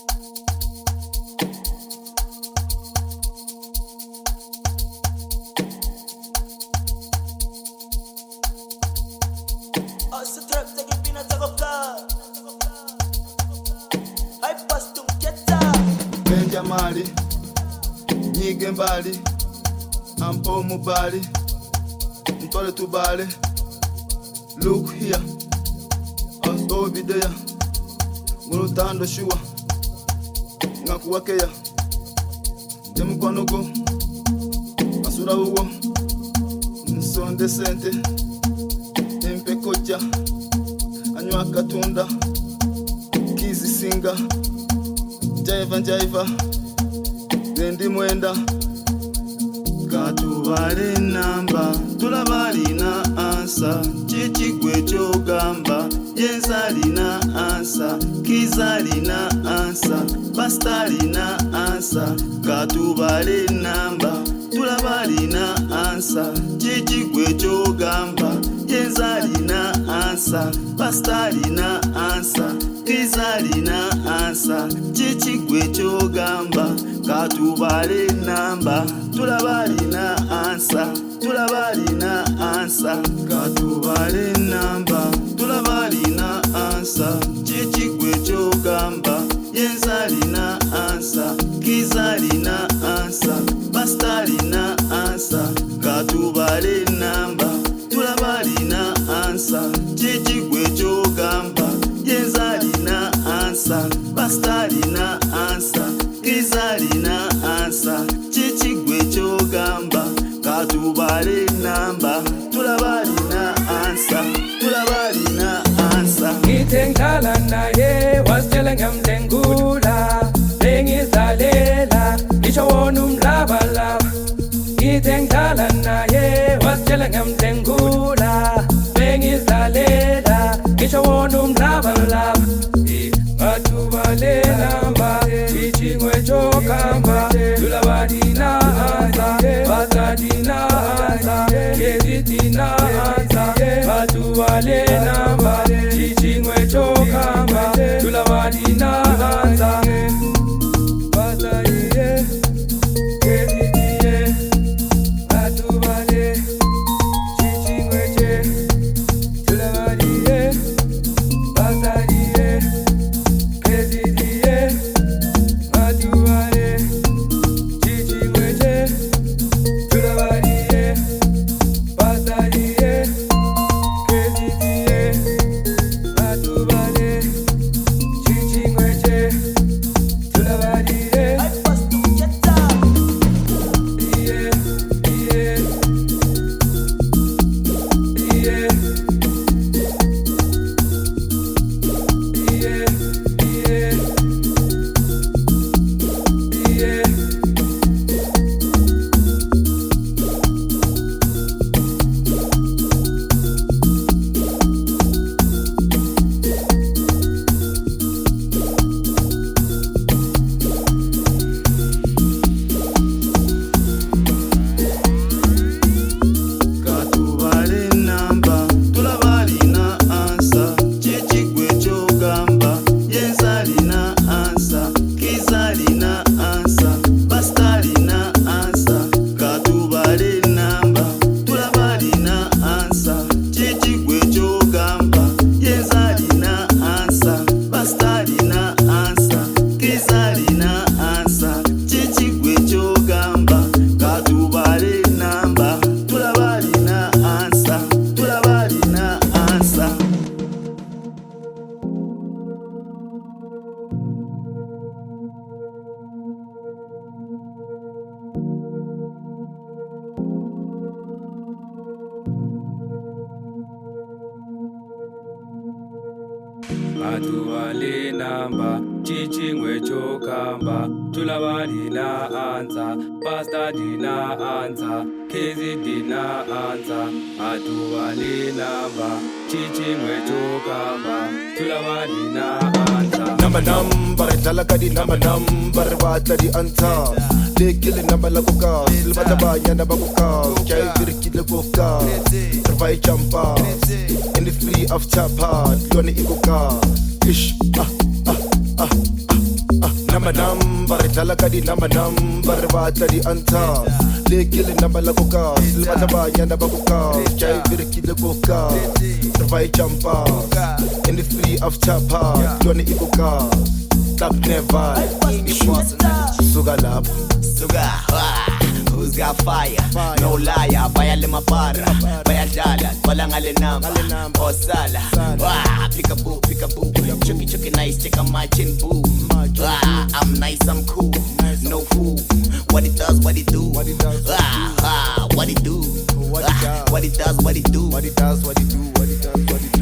Benja mali, nyige mbali, ampo mubali, mtole tubali. Look here, us over there. Ngurutando shua, ngakuwakeya. Jemu kwa nugo, asura uwo, nsonde sente, empe koja, anywa katunda, kizi singa, jaiva, zendi mwenda. Katubale namba, tulabali na ansa, chichi kwecho gamba, jenzali na ansa, kizali na ansa, bastali na ansa. Katubale namba, tulabali na ansa, chichi kwecho gamba, jenzali na ansa, bastali na ansa, kizali na ansa, chichi kwecho gamba. Katubale namba, tulabali na ansa, tulabali na ansa. Katubale namba, tulabali na ansa, chichi kwecho gamba, yenzali na ansa, kizali na ansa, bastali na ansa. Katubale namba, tulabali na ansa, chichi kwecho gamba, yenzali na ansa, bastali na ansa, kizali na ansa, chichi kwecho gamba. Katubale namba, tulabali na ansa, tulabali na ansa. Ngithengala naye wasitshela ngamdengula, bengizalela ngisho wona umlabalaba. Ngithengala naye wasitshela ngamdengula, bengizalela ngisho wona umlabalaba. Katubale namba, chichi kwecho gamba, tulabali na ansa, bastali na ansa, kizali na ansa. Katubale namba, chichi kwecho gamba, tulabali na ansa, bastali kizali. Katubale chichi kweche, tulabali bastali. Katubale namba, chichi kwecho gamba, tulabali na ansa, bastali na ansa, kizali na ansa. Katubale namba, chichi kwecho gamba, tulabali na ansa. Number, talakadi number, watadi anta. Lekile number la koka, silbata ba yana ba koka, chai virki le koka, terbai champa, in the free of chapa, lone ikoka, ish, number dala ka di number ba tla di anta le ke le number la ko ka le batla ba nyana ba ko ka chai virkile ko ka re vai champa in the free of chapa yone ikuka tap never suga lap who's got fire no liar vaya le mapara vaya dala wala ngale namba osala peekaboo chucky nice check on my chin boo I'm nice I'm cool no fool what it does what it do what it do what it does what it do